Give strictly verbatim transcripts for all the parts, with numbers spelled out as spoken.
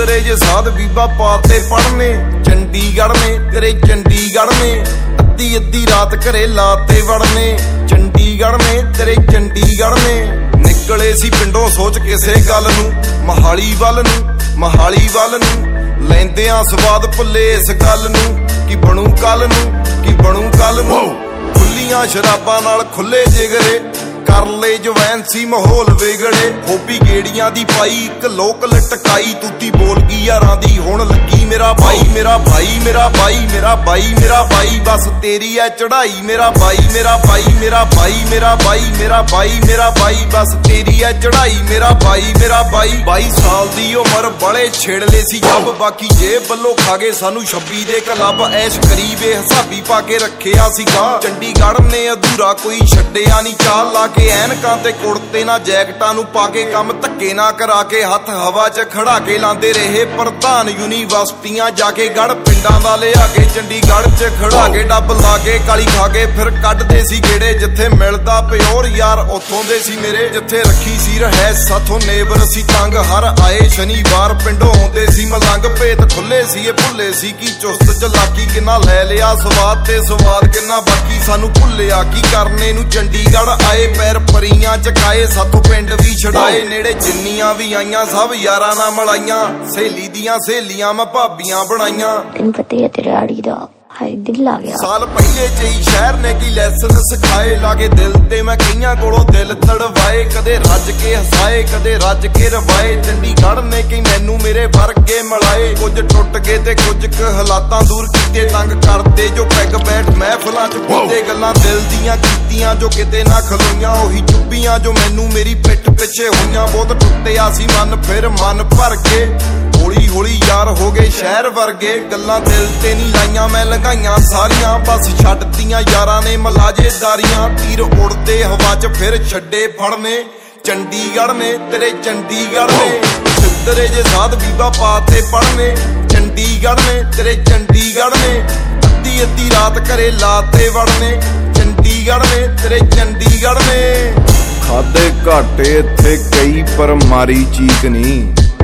सिद्धरे जे साध बीबा पाते पढ़ने चंडीगढ़ में तेरे चंडीगढ़ में अद्धी अद्धी रात घरे लाते वड़ने चंडीगढ़ में तेरे चंडीगढ़ में निकले सी पिंडों सोच किसे गल नूं मोहाली वल नूं मोहाली वल नूं लैंदियां स्वाद भुल्ले इस गल नूं कि बनू कल नूं कि बनू कल नूं खुलियां शराबां नाल खुले जिगरे कर ले जवैन सी माहौल विगड़े होबी गेड़ियां दी पाई एक लोक लटकाई तूती बोल गई यारां दी हुण लगी मेरा भाई मेरा भाई मेरा भाई मेरा भाई मेरा भाई बस तेरी है चढ़ाई मेरा भाई मेरा भाई मेरा भाई मेरा भाई मेरा भाई मेरा भाई बस तेरी है चढ़ाई मेरा भाई मेरा भाई बाई साल दी उमर बड़े छेड़ ले सी जब बाकी जेब बल्लो खा गए सानू छब्बी दे क्लब ऐश करीबे हिसाबी पा के रखेया सीगा चंडीगढ़ ने अधूरा कोई छड्डिया नहीं चाल ला के ਐਨਕਾਂ ਤੇ ਕੁੜਤੇ ਨਾ ਜੈਕਟਾਂ ਨੂੰ ਪਾ ਕੇ ਕੰਮ ਧੱਕੇ ਨਾ ਕਰਾ ਕੇ ਹੱਥ ਹਵਾ 'ਚ ਖੜਾ ਕੇ ਲਾਂਦੇ ਰਹੇ ਪ੍ਰਧਾਨ ਯੂਨੀਵਰਸਿਟੀਆਂ ਜਾ ਕੇ ਗੜ ਪਿੰਡਾਂ ਦਾ ਲਿਆ ਕੇ ਚੰਡੀਗੜ੍ਹ 'ਚ ਖੜਾ ਕੇ ਡੱਬ ਲਾ ਕੇ ਕਾਲੀ ਖਾ ਕੇ ਫਿਰ ਕੱਢਦੇ ਸੀ ਗੇੜੇ ਜਿੱਥੇ ਮਿਲਦਾ ਪਿਓਰ ਯਾਰ ਉੱਥੋਂ ਦੇ ਸੀ ਮੇਰੇ ਜਿੱਥੇ ਰੱਖੀ ਸੀ ਰਹਿ ਸਾਥੋਂ ਨੇਬਰ ਸੀ ਤੰਗ ਹਰ ਆਏ ਸ਼ਨੀਵਾਰ ਪਿੰਡੋਂ ਆਉਂਦੇ ਸੀ ਮਲੰਗ ਭੇਤ ਖੁੱਲੇ ਸੀ ਇਹ ਭੁੱਲੇ ਸੀ ਕੀ ਚੁਸਤ ਚਲਾਕੀ ਕਿੰਨਾ ਲੈ ਲਿਆ ਸਵਾਦ ਤੇ ਸਵਾਦ ਕਿੰਨਾ ਬਾਕੀ ਸਾਨੂੰ ਭੁੱਲਿਆ ਕੀ ਕਰਨੇ ਨੂੰ ਚੰਡੀਗੜ੍ਹ ਆਏ ਪੈਰ ਪਰੀਆਂ ਚਕਾਏ ਸਾਥੋਂ ਪਿੰਡ ਵੀ ਛਡਾਏ ਨੇੜੇ ਜਿੰਨੀਆਂ ਵੀ ਆਈਆਂ ਸਭ ਯਾਰਾਂ ਨਾਲ ਮਲਾਈਆਂ ਸਹੇਲੀ ਦੀਆਂ ਸਹੇਲੀਆਂ ਮੈਂ ਭਾਬੀਆਂ ਬਣਾਈਆਂ ਤੈਨੂੰ ਪਤਾ ਹੈ ਤੇਰੇ ਆੜੀ ਦਾ ਹਾਏ ਦਿਲ ਆ ਗਿਆ ਸਾਲ ਪਹਿਲੇ ਜਈ ਸ਼ਹਿਰ ਨੇ ਕੀ ਲੈਸਨ ਸਿਖਾਏ ਲਾਗੇ ਦਿਲ ਤੇ ਮੈਂ ਕਈਆਂ ਕੋਲੋਂ ਦਿਲ ਤੜਵਾਏ ਕਦੇ ਰੱਜ ਕੇ ਹਸਾਏ ਕਦੇ ਰੱਜ ਕੇ ਰਵਾਏ ਚੰਡੀਗੜ੍ਹ ਨੇ ਕੀ ਮੈਨੂੰ ਮੇਰੇ ਵਰਗੇ ਮਲਾਏ ਕੁਝ ਟੁੱਟ ਗਏ ਤੇ ਕੁਝ ਕੁ ਹਾਲਾਤਾਂ ਦੂਰ ਕੀਤੇ ਤੰਗ ਕਰਦੇ ਜੋ ਪੈਗ ਬੈਠ ਮਹਿਫਲਾਂ 'ਚ ਕੀਤੇ ਗੱਲਾਂ ਦਿਲ ਦੀਆਂ ਕੀਤੀਆਂ ਜੋ ਕਿਤੇ ਨਾ ਖਲੋਈਆਂ ਉਹੀ ਚੁੱਭੀਆਂ ਜੋ ਮੈਨੂੰ ਮੇਰੀ ਪਿੱਠ ਪਿੱਛੇ ਹੋਈਆਂ ਬਹੁਤ ਟੁੱਟਿਆ ਸੀ ਮਨ ਫਿਰ ਮਨ ਭਰ ਕੇ ਹੌਲੀ ਹੌਲੀ ਯਾਰ ਹੋ ਗਏ ਸ਼ਹਿਰ ਵਰਗੇ ਗੱਲਾਂ ਦਿਲ ਤੇ ਨਹੀਂ ਲਾਈਆਂ ਮੈਂ ਲੰਘਾਈਆਂ ਸਾਰੀਆਂ ਬਸ ਛੱਡਤੀਆਂ ਯਾਰਾਂ ਨੇ ਮਲਾਜੇਦਾਰੀਆਂ ਤੀਰ ਉੜਦੇ ਹਵਾ 'ਚ ਫਿਰ ਛੱਡੇ ਫੜਨੇ ਚੰਡੀਗੜ੍ਹ ਨੇ ਤੇਰੇ ਚੰਡੀਗੜ੍ਹ ਨੇ ਸਿੱਧਰੇ ਜੇ ਸਾਧ ਬੀਬਾ ਪਾਤੇ ਪੜਨੇ ਚੰਡੀਗੜ੍ਹ ਨੇ ਤੇਰੇ ਚੰਡੀਗੜ੍ਹ ਨੇ ਅੱਧੀ ਅੱਧੀ ਰਾਤ ਘਰੇ ਲਾਤੇ ਵੜਨੇ ਚੰਡੀਗੜ੍ਹ ਨੇ ਤੇਰੇ ਚੰਡੀਗੜ੍ਹ ਨੇ ਖਾਦੇ ਘਾਟੇ ਇੱਥੇ ਕਈ ਪਰ ਮਾਰੀ ਚੀਕ ਨਹੀਂ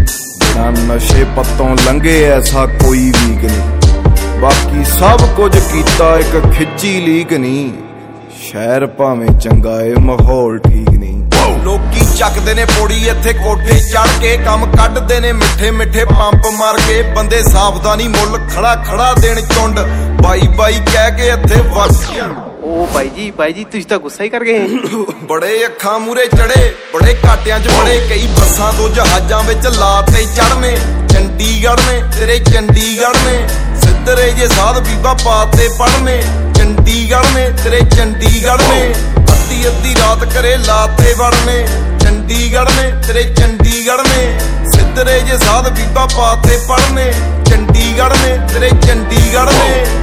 ਨਾ ਨਸ਼ੇ ਪੱਤੋਂ ਲੰਘੇ ਐਸਾ ਕੋਈ ਵੀਕ ਨਹੀਂ ਬਾਕੀ ਸਭ ਕੁਝ ਕੀਤਾ ਇੱਕ ਖਿੱਚੀ ਲੀਕ ਨਹੀਂ ਸ਼ਹਿਰ ਭਾਵੇਂ ਚੰਗਾ ਏ ਮਾਹੌਲ ਠੀਕ ਨਹੀਂ ਲੋਕੀ ਚੱਕਦੇ ਨੇ ਪੋੜੀ ਇੱਥੇ ਕੋਠੇ ਚੜ ਕੇ ਕੰਮ ਕੱਢਦੇ ਨੇ ਮਿੱਠੇ ਮਿੱਠੇ ਪੰਪ ਮਾਰ ਕੇ ਬੰਦੇ ਸਾਵਧਾਨੀ ਮੁੱਲ ਖੜਾ ਖੜਾ ਦੇਣ ਚੁੰਡ ਬਾਈ ਬਾਈ ਕਹਿ ਕੇ ਇੱਥੇ ਵਸਿਆ ਉਹ ਬਾਈ ਜੀ ਬਾਈ ਜੀ ਤੁਸੀਂ ਤਾਂ ਗੁੱਸਾ ਹੀ ਕਰ ਗਏ ਬੜੇ ਅੱਖਾਂ ਮੂਰੇ ਚੜੇ ਬੜੇ ਘਾਟਿਆਂ 'ਚ ਬੜੇ ਕਈ ਬੱਸਾਂ ਤੋਂ ਜਹਾਜ਼ਾਂ ਵਿੱਚ ਲਾਤੇ ਚੜਨੇ ਚੰਡੀਗੜ੍ਹ ਨੇ ਤੇਰੇ ਚੰਡੀਗੜ੍ਹ ਨੇ ਸਿੱਧਰੇ ਜੇ ਸਾਧ ਬੀਬਾ ਪਾਤੇ ਪੜਨੇ ਚੰਡੀਗੜ੍ਹ ਨੇ ਤੇਰੇ ਚੰਡੀਗੜ੍ਹ ਨੇ ਅੱਧੀ ਅੱਧੀ ਰਾਤ ਘਰੇ ਲਾਤੇ ਵੜਨੇ ਚੰਡੀਗੜ੍ਹ ਨੇ ਤੇਰੇ ਚੰਡੀਗੜ੍ਹ ਨੇ ਸਿੱਧਰੇ ਜੇ ਸਾਧ ਬੀਬਾ ਪਾਤੇ ਪੜਨੇ ਚੰਡੀਗੜ੍ਹ ਨੇ ਤੇਰੇ ਚੰਡੀਗੜ੍ਹ ਨੇ